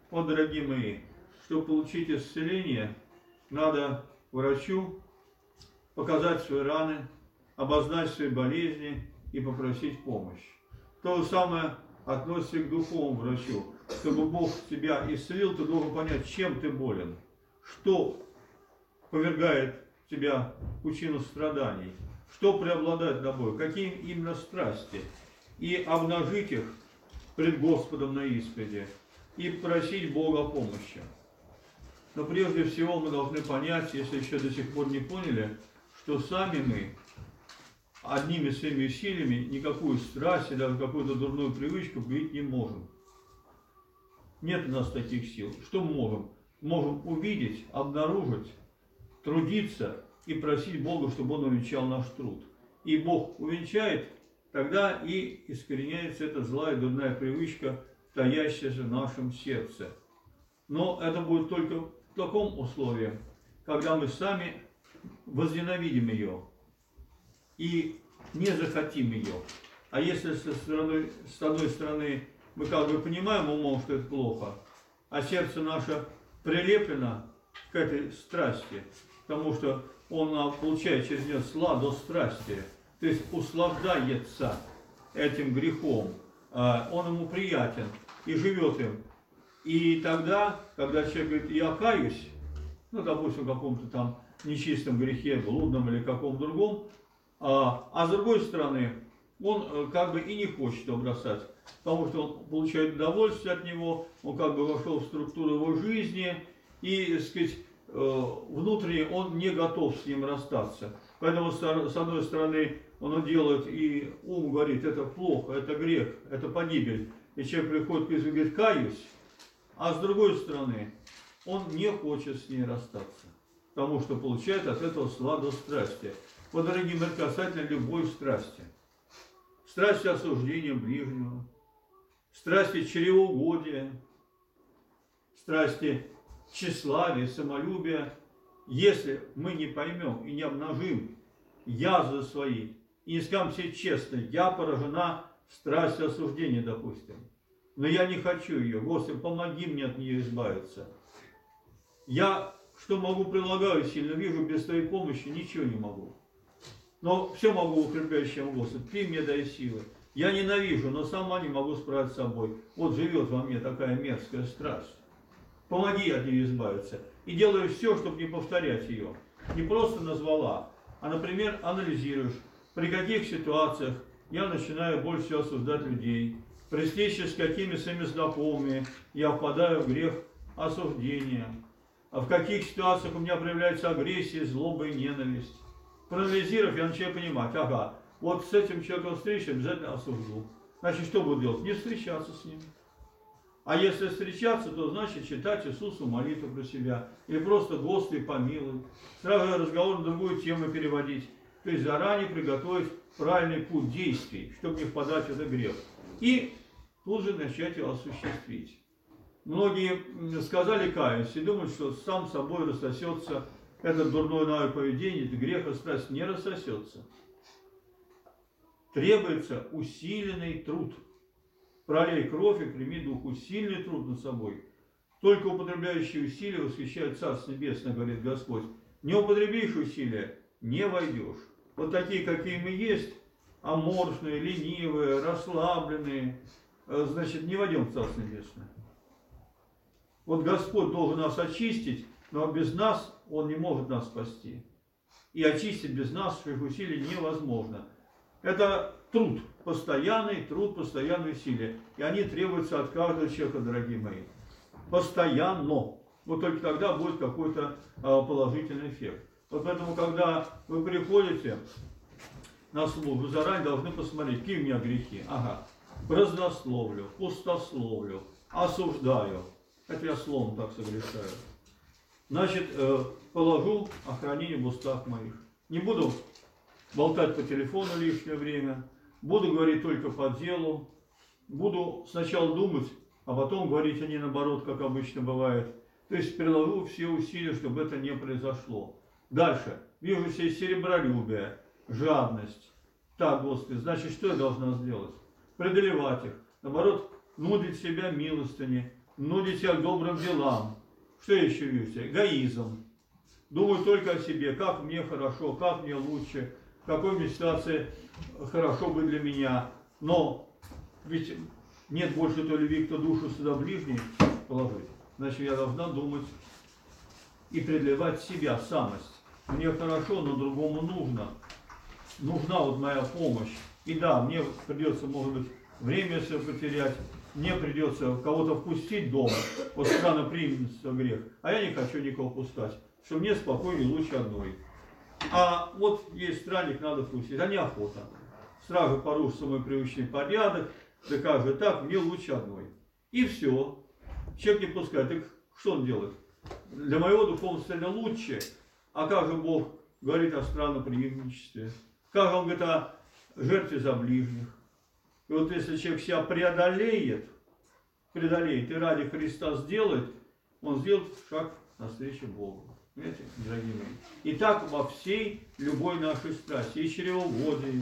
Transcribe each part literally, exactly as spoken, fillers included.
Вот, дорогие мои, чтобы получить исцеление, надо врачу показать свои раны, обозначить свои болезни и попросить помощи. То же самое относится и к духовному врачу. Чтобы Бог тебя исцелил, ты должен понять, чем ты болен, что повергает тебя в пучину страданий, что преобладает тобой, какие именно страсти, и обнажить их пред Господом на исповеди, и просить Бога помощи. Но прежде всего мы должны понять, если еще до сих пор не поняли, что сами мы одними своими усилиями никакую страсть и даже какую-то дурную привычку бить не можем. Нет у нас таких сил. Что мы можем? Можем увидеть, обнаружить, трудиться и просить Бога, чтобы Он увенчал наш труд. И Бог увенчает, тогда и искореняется эта злая дурная привычка, таящаяся в нашем сердце. Но это будет только в таком условии, когда мы сами возненавидим ее и не захотим ее. А если со стороны, с одной стороны мы как бы понимаем умом, что это плохо, а сердце наше прилеплено к этой страсти, потому что он получает через нее сладость страсти, то есть услаждается этим грехом, он ему приятен и живет им. И тогда, когда человек говорит, я каюсь, ну, допустим, в каком-то там нечистом грехе, блудном или каком-то другом, а, а с другой стороны, он как бы и не хочет его бросать, потому что он получает удовольствие от него, он как бы вошел в структуру его жизни, и, так сказать, внутренне он не готов с ним расстаться. Поэтому, с одной стороны, он делает, и ум говорит, это плохо, это грех, это погибель. И человек приходит к Иисусу и говорит, каюсь, а с другой стороны, он не хочет с ней расстаться, потому что получает от этого сладость страсти. Вот, дорогие мои, касательно любой страсти. Страсти осуждения ближнего, страсти чревоугодия, страсти тщеславия, самолюбия. Если мы не поймем и не обнажим язвы свои, и не скажем себе честно, я поражена страстью осуждения, допустим, но я не хочу ее, Господи, помоги мне от нее избавиться. Я, что могу, прилагаю сильно, вижу, без Твоей помощи ничего не могу. Но все могу укрепляющему Господу, Ты мне дай силы. Я ненавижу, но сама не могу справиться с собой. Вот живет во мне такая мерзкая страсть. Помоги от нее избавиться. И делаю все, чтобы не повторять ее. Не просто назвала, а, например, анализируешь, при каких ситуациях я начинаю больше всего осуждать людей, при встрече с какими своими знакомыми я впадаю в грех осуждения, а в каких ситуациях у меня проявляется агрессия, злоба и ненависть. Проанализировав, я начинаю понимать, ага, вот с этим человеком встречи обязательно осужду. Значит, что буду делать? Не встречаться с ним. А если встречаться, то значит читать Иисусу молитву про себя. Или просто Господи помилуй. Сразу разговор на другую тему переводить. То есть заранее приготовить правильный путь действий, чтобы не впадать в этот грех. И тут же начать его осуществить. Многие сказали каюсь и думают, что сам собой рассосется это дурное навык поведения, это грех и страсть не рассосется. Требуется усиленный труд. Пролей кровь и прими дух. Усиленный труд над собой. Только употребляющие усилия восхищают Царство Небесное, говорит Господь. Не употребишь усилия, не войдешь. Вот такие, какие мы есть, аморфные, ленивые, расслабленные, значит, не войдем в Царство Небесное. Вот Господь должен нас очистить, но без нас Он не может нас спасти. И очистить без нас своих усилий невозможно. Это труд, постоянный труд, постоянные усилия. И они требуются от каждого человека, дорогие мои. Постоянно. Вот только тогда будет какой-то положительный эффект. Вот поэтому, когда вы приходите на службу, заранее должны посмотреть, какие у меня грехи. Ага. Празднословлю, пустословлю, осуждаю. Это я словом так согрешаю. Значит, положу охранение в устах моих. Не буду болтать по телефону лишнее время. Буду говорить только по делу. Буду сначала думать, а потом говорить, а не наоборот, как обычно бывает. То есть приложу все усилия, чтобы это не произошло. Дальше. Вижу себе серебролюбие, жадность. Так, Господи, значит, что я должна сделать? Преодолевать их. Наоборот, нудить себя милостыни. нудит себя к добрым делам. Что я еще вижу? Эгоизм. Думаю только о себе, как мне хорошо, как мне лучше, в какой мне ситуации хорошо бы для меня. Но ведь нет больше той любви, кто душу сюда ближней положит. Значит, я должна думать и преодолевать себя, самость. Мне хорошо, но другому нужно. Нужна вот моя помощь. И да, мне придется, может быть, время все потерять, мне придется кого-то впустить дома, вот странно примется грех, а я не хочу никого пускать, что мне спокойнее лучше одной. А вот есть странник, надо пустить, а неохота. Сразу порушится мой привычный порядок, да как же так, мне лучше одной. И все. Человек не пускает, так что он делает? Для моего духовного состояния лучше. А как же Бог говорит о странноприимничестве? Как он говорит о жертве за ближних? И вот если человек себя преодолеет, преодолеет и ради Христа сделает, он сделает шаг навстречу Богу. Понимаете, дорогие мои? И так во всей любой нашей страсти, и чревоугодии,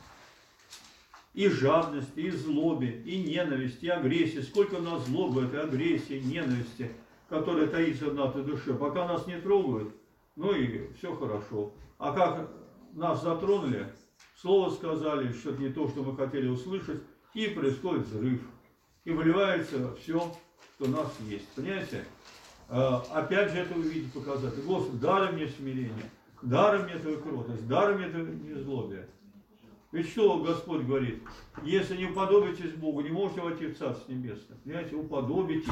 и жадности, и злобе, и ненависти, и агрессии. Сколько у нас злобы, этой агрессии, ненависти, которая таится в нашей душе. Пока нас не трогают, ну и все хорошо. А как нас затронули, слово сказали, что-то не то, что мы хотели услышать, и происходит взрыв. И выливается все, что у нас есть. Понимаете? Опять же это увидеть, показать. Господи, даруй мне смирение, даруй мне твою кротость, даруй мне твое незлобие. Ведь что Господь говорит? Если не уподобитесь Богу, не можете войти в Царство Небесное. Понимаете? Уподобитесь.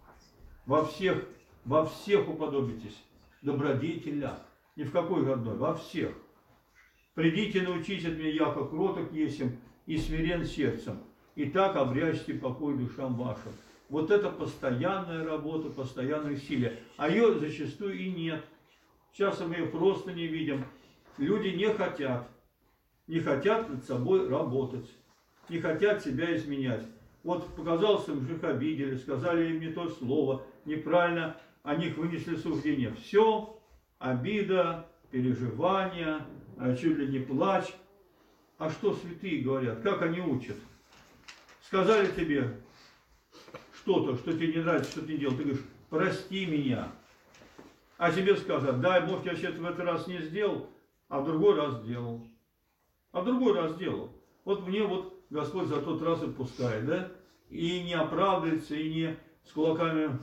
Во всех, во всех уподобитесь. Добродетеля. Ни в какой одной, во всех. Придите, научите от меня, яко кроток есем и смирен сердцем. И так обрящите покой душам вашим. Вот это постоянная работа, постоянное усилие. А ее зачастую и нет. Сейчас мы ее просто не видим. Люди не хотят. Не хотят над собой работать. Не хотят себя изменять. Вот показалось им, их обидели, сказали им не то слово, неправильно о них вынесли суждение. Все, обида, переживания, чуть ли не плач. А что святые говорят? Как они учат? Сказали тебе что-то, что тебе не нравится, что ты делал. Ты говоришь, прости меня. А тебе сказать, дай Бог, я сейчас в этот раз не сделал, а в другой раз сделал. А в другой раз сделал. Вот мне вот Господь за тот раз отпускает, да? И не оправдывается, и не с кулаками,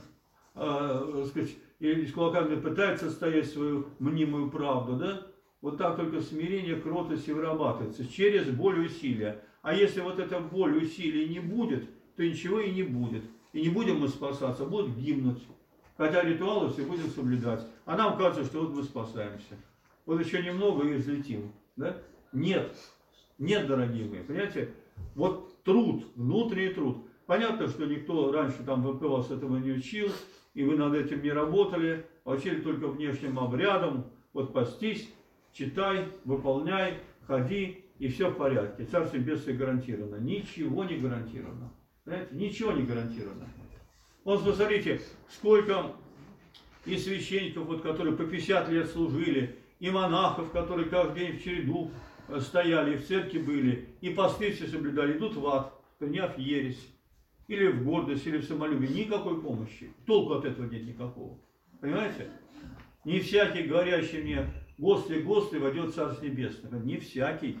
э, сказать, и с кулаками пытается стоять свою мнимую правду, да? Вот так только смирение, кротость и вырабатывается через боль и усилия. А если вот эта боль и усилия не будет, то ничего и не будет. И не будем мы спасаться, будут гибнуть. Хотя ритуалы все будем соблюдать. А нам кажется, что вот мы спасаемся. Вот еще немного и взлетим. Да? Нет. Нет, дорогие мои. Понимаете? Вот труд, внутренний труд. Понятно, что никто раньше там в ВП вас этого не учил, и вы над этим не работали, а учили только внешним обрядом. Вот постись, читай, выполняй, ходи, и все в порядке. Царство Небесное гарантировано. Ничего не гарантировано. Понимаете? Ничего не гарантировано. Вот посмотрите, сколько и священников, вот, которые по пятьдесят лет служили, и монахов, которые каждый день в череду стояли, и в церкви были, и посты все соблюдали, идут в ад, приняв ересь, или в гордость, или в самолюбие. Никакой помощи. Толку от этого нет никакого. Понимаете? Не всякий, говорящий мне, Господи, Господи, войдет в Царство Небесное. Не всякий,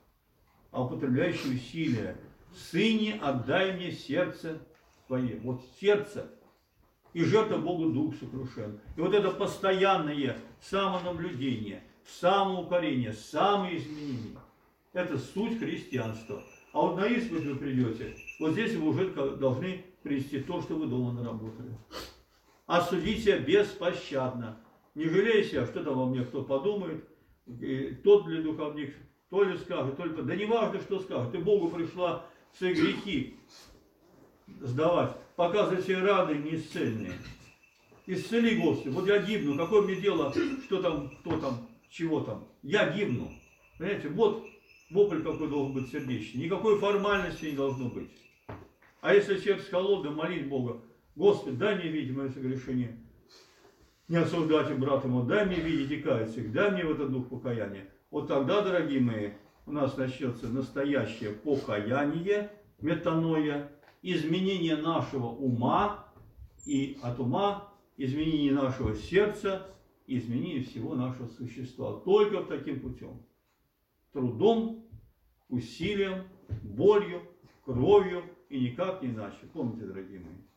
а употребляющий усилия. Сыне, отдай мне сердце твое. Вот сердце. И жертва Богу дух сокрушен. И вот это постоянное самонаблюдение, самоукорение, самоизменение. Это суть христианства. А вот на исповедь вы придете, вот здесь вы уже должны привести то, что вы дома наработали. Осудить себя беспощадно. Не жалей себя, что там во мне кто подумает, и тот ли духовник, то ли скажет, только, да не важно, что скажет. Ты Богу пришла свои грехи сдавать, показывать себе раны неисцельные. Исцели, Господи, вот я гибну, какое мне дело, что там, кто там, чего там. Я гибну. Понимаете, вот вопль какой должен быть сердечный. Никакой формальности не должно быть. А если человек с холодным молить Бога, Господи, дай мне видеть мое согрешение. Не осуждайте брата ему, дай мне видеть и каяться, дай мне в этот дух покаяния. Вот тогда, дорогие мои, у нас начнется настоящее покаяние, метаноя, изменение нашего ума, и от ума, изменение нашего сердца, изменение всего нашего существа. Только таким путем. Трудом, усилием, болью, кровью и никак не иначе. Помните, дорогие мои.